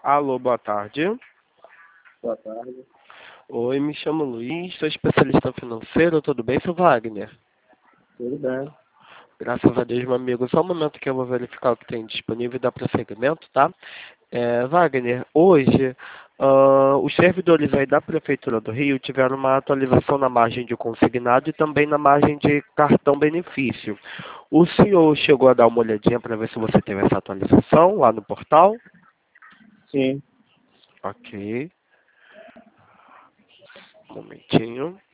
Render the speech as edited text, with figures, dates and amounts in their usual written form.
Alô, boa tarde. Boa tarde. Oi, me chamo Luiz, sou especialista financeiro, tudo bem, seu Wagner? Tudo bem. Graças a Deus, meu amigo. Só um momento que eu vou verificar o que tem disponível e dar prosseguimento, tá? Wagner, hoje, os servidores aí da Prefeitura do Rio tiveram uma atualização na margem de consignado e também na margem de cartão benefício. O senhor chegou a dar uma olhadinha para ver se você teve essa atualização lá no portal? Sim. Ok. Um momentinho.